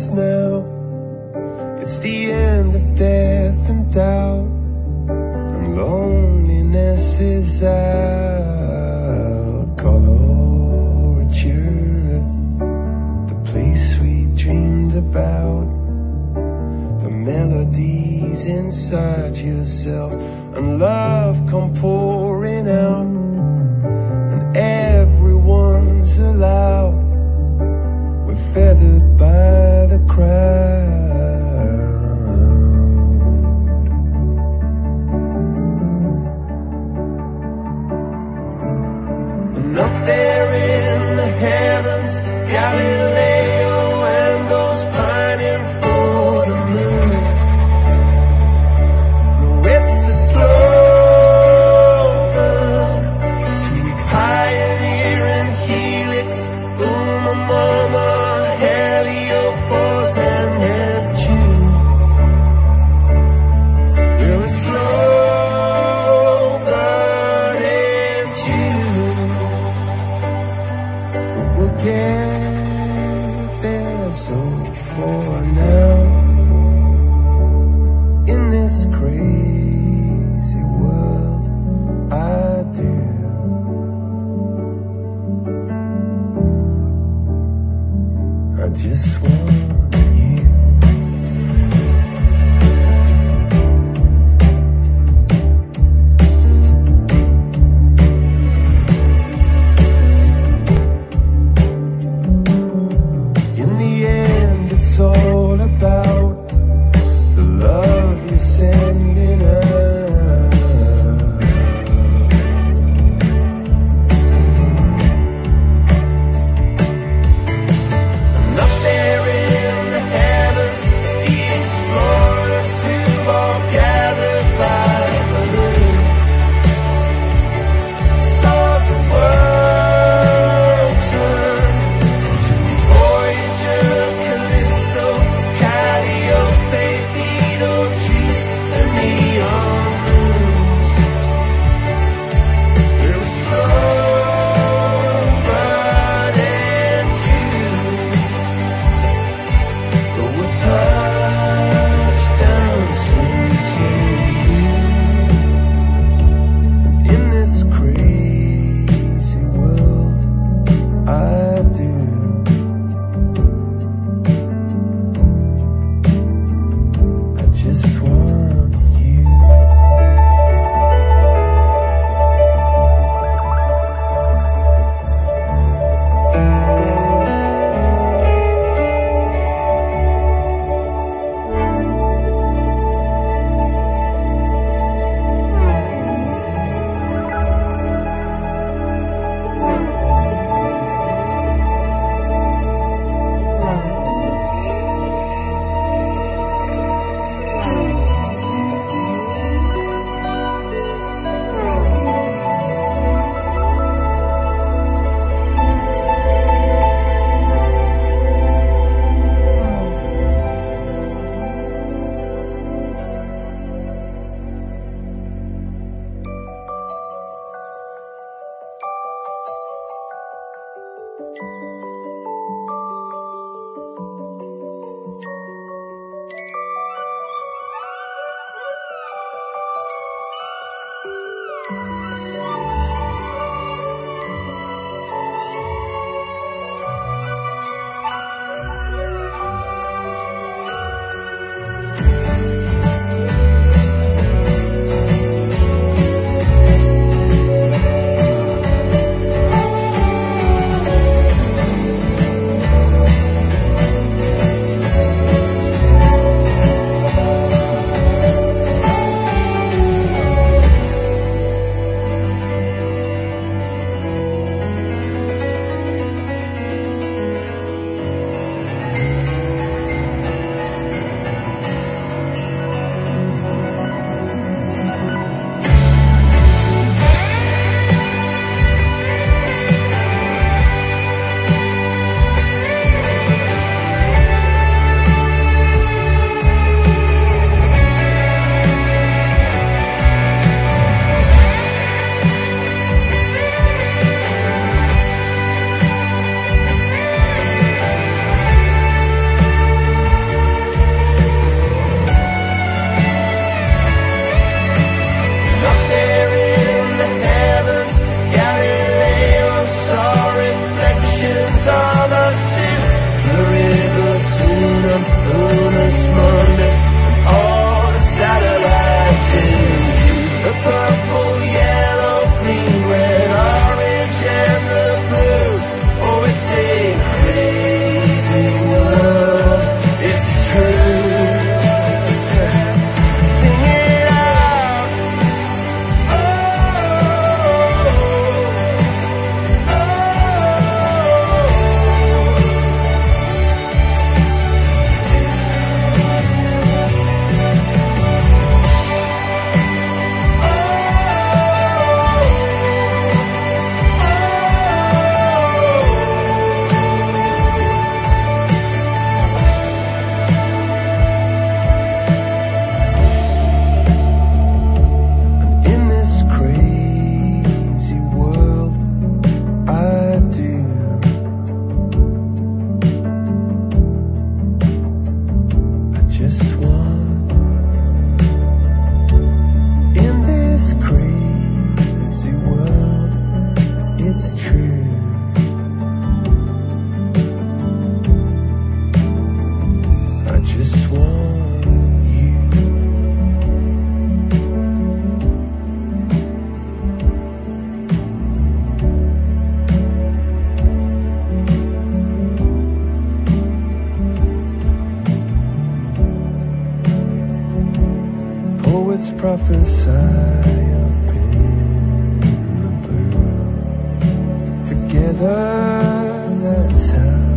us now. It's the end of death and doubt, and loneliness is out. Color the place we dreamed about, the melodies inside yourself, and love come pouring out, and everyone's allowed. We're feathered by the crowd. And up there in the heavens, Galileo and those pining for the moon. No, it's a slow burn to pioneer and helix, Mama, Heliopause and Neptune. We're a slow burning June, but we'll get there. So for now, in this crazy world, I do. I just want you. In the end, it's all about the love you're sending us. Voyager, Callisto, just want you. Poets prophesy up in the blue. Together, that's how